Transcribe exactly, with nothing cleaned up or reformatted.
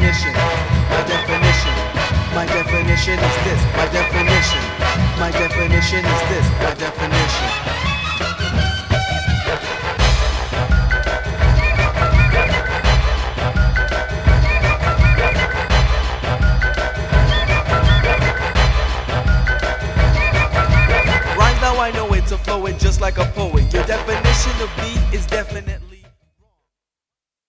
definition, my definition, my definition is this, my definition, my definition is this, my definition. I know it to flow it just like a poet. Your definition of me is definitely